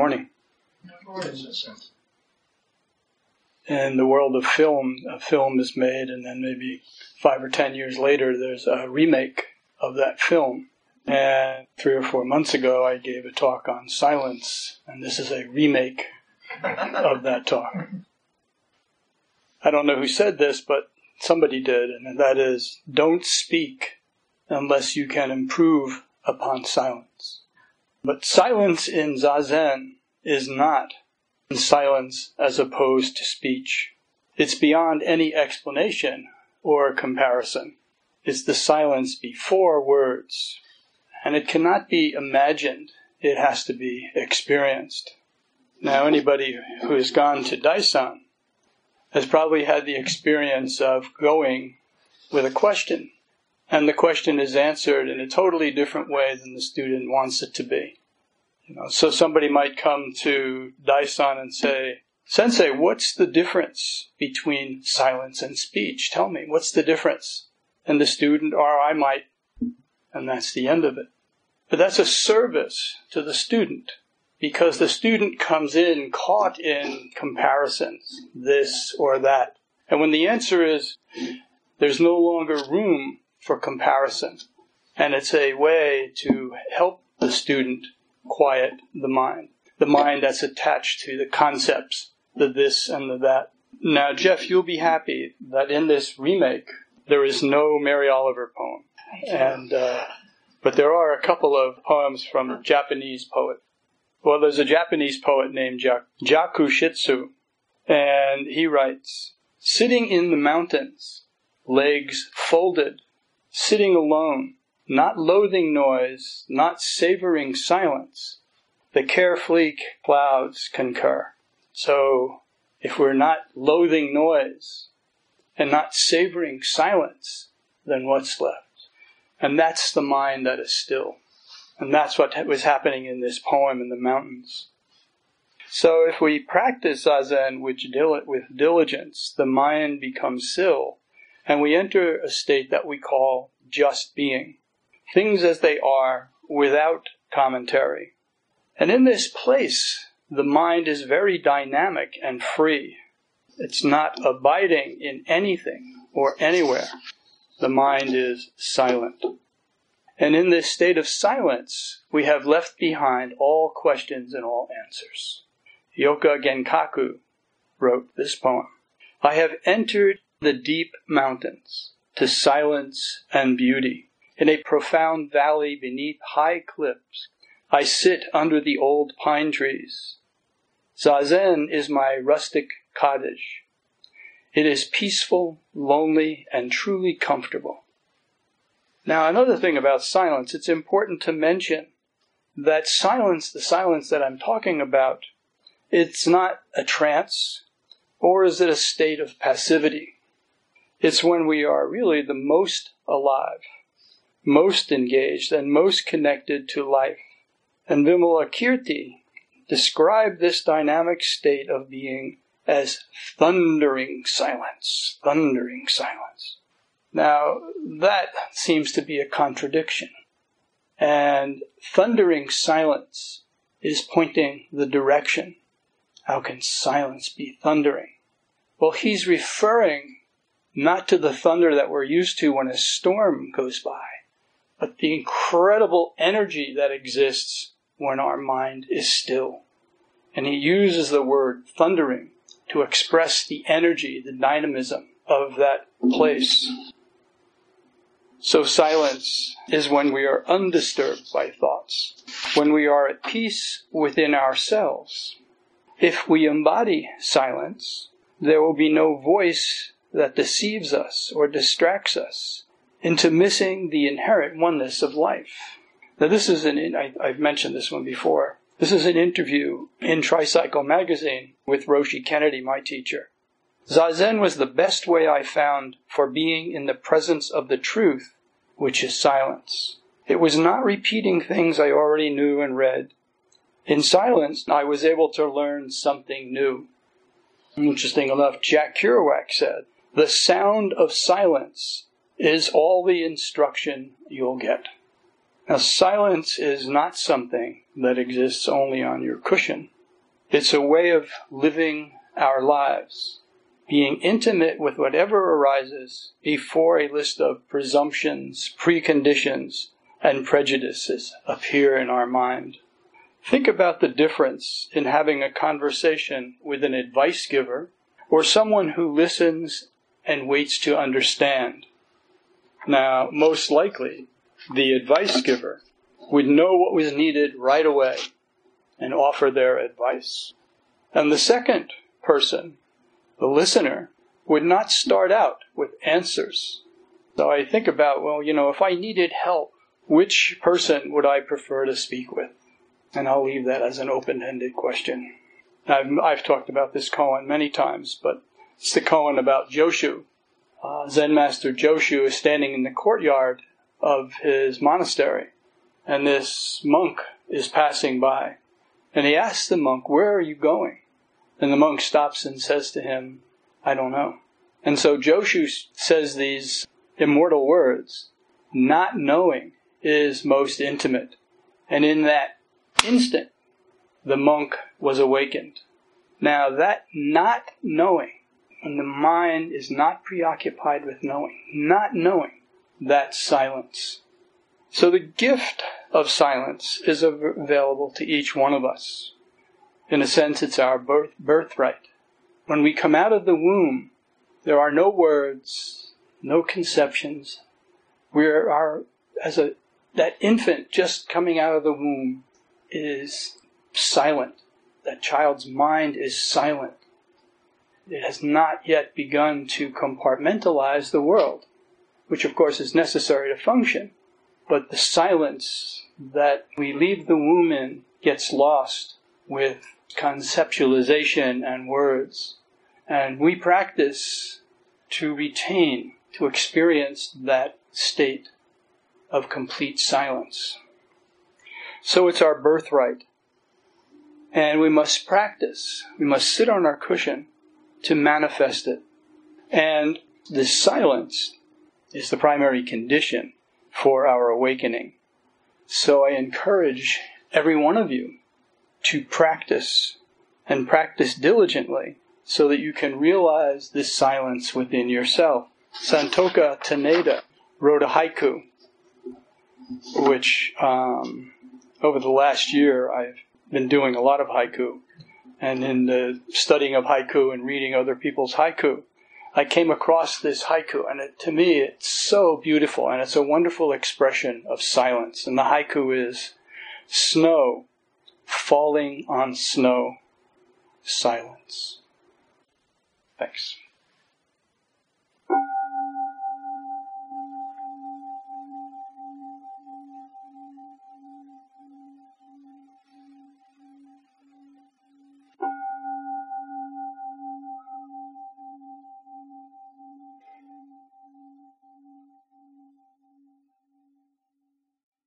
morning. In the world of film, a film is made, and then maybe 5 or 10 years later, there's a remake of that film. And 3 or 4 months ago, I gave a talk on silence, and this is a remake of that talk. I don't know who said this, but somebody did, and that is, don't speak unless you can improve upon silence. But silence in Zazen is not silence as opposed to speech. It's beyond any explanation or comparison. It's the silence before words. And it cannot be imagined. It has to be experienced. Now, anybody who has gone to Daisan has probably had the experience of going with a question. And the question is answered in a totally different way than the student wants it to be. So somebody might come to Daisan and say, Sensei, what's the difference between silence and speech? Tell me, what's the difference? And the student, or I might, and that's the end of it. But that's a service to the student, because the student comes in caught in comparisons, this or that. And when the answer is, there's no longer room for comparison, and it's a way to help the student quiet the mind that's attached to the concepts, the this and the that. Now, Jeff, you'll be happy that in this remake, there is no Mary Oliver poem. But there are a couple of poems from a Japanese poet. Well, there's a Japanese poet named Jaku Shitsu, and he writes, sitting in the mountains, legs folded, sitting alone, not loathing noise, not savoring silence, the carefree clouds concur. So, if we're not loathing noise and not savoring silence, then what's left? And that's the mind that is still. And that's what was happening in this poem in the mountains. So if we practice Zazen with diligence, the mind becomes still, and we enter a state that we call just being. Things as they are, without commentary. And in this place, the mind is very dynamic and free. It's not abiding in anything or anywhere. The mind is silent. And in this state of silence, we have left behind all questions and all answers. Yoka Genkaku wrote this poem. I have entered the deep mountains to silence and beauty. In a profound valley beneath high cliffs, I sit under the old pine trees. Zazen is my rustic cottage. It is peaceful, lonely, and truly comfortable. Now, another thing about silence, it's important to mention that silence, the silence that I'm talking about, it's not a trance, or is it a state of passivity. It's when we are really the most alive, most engaged, and most connected to life. And Vimalakirti described this dynamic state of being as thundering silence, thundering silence. Now, that seems to be a contradiction. And thundering silence is pointing the direction. How can silence be thundering? Well, he's referring not to the thunder that we're used to when a storm goes by, but the incredible energy that exists when our mind is still. And he uses the word thundering to express the energy, the dynamism of that place. So silence is when we are undisturbed by thoughts, when we are at peace within ourselves. If we embody silence, there will be no voice that deceives us or distracts us into missing the inherent oneness of life. Now this is I've mentioned this one before. This is an interview in Tricycle magazine with Roshi Kennedy, my teacher. Zazen was the best way I found for being in the presence of the truth, which is silence. It was not repeating things I already knew and read. In silence, I was able to learn something new. Interesting enough, Jack Kerouac said, the sound of silence is all the instruction you'll get. Now, silence is not something that exists only on your cushion. It's a way of living our lives, being intimate with whatever arises before a list of presumptions, preconditions, and prejudices appear in our mind. Think about the difference in having a conversation with an advice giver or someone who listens and waits to understand. Now, most likely, the advice giver would know what was needed right away and offer their advice. And the second person, the listener, would not start out with answers. So I think about, if I needed help, which person would I prefer to speak with? And I'll leave that as an open-ended question. I've talked about this koan many times, but it's the koan about Joshu. Zen master Joshu is standing in the courtyard of his monastery, and this monk is passing by. And he asks the monk, "Where are you going?" And the monk stops and says to him, "I don't know." And so Joshu says these immortal words, "Not knowing is most intimate." And in that instant, the monk was awakened. Now that not knowing, when the mind is not preoccupied with knowing, not knowing, that's silence. So the gift of silence is available to each one of us. In a sense, it's our birthright. When we come out of the womb, there are no words, no conceptions. That infant just coming out of the womb is silent. That child's mind is silent. It has not yet begun to compartmentalize the world, which of course is necessary to function. But the silence that we leave the womb in gets lost with conceptualization and words. And we practice to retain, to experience that state of complete silence. So it's our birthright. And we must practice. We must sit on our cushion to manifest it. And this silence is the primary condition for our awakening. So I encourage every one of you to practice, and practice diligently, so that you can realize this silence within yourself. Santoka Taneda wrote a haiku, which over the last year I've been doing a lot of haiku. And in the studying of haiku and reading other people's haiku, I came across this haiku, and to me it's so beautiful, and it's a wonderful expression of silence. And the haiku is, "Snow falling on snow, silence." Thanks.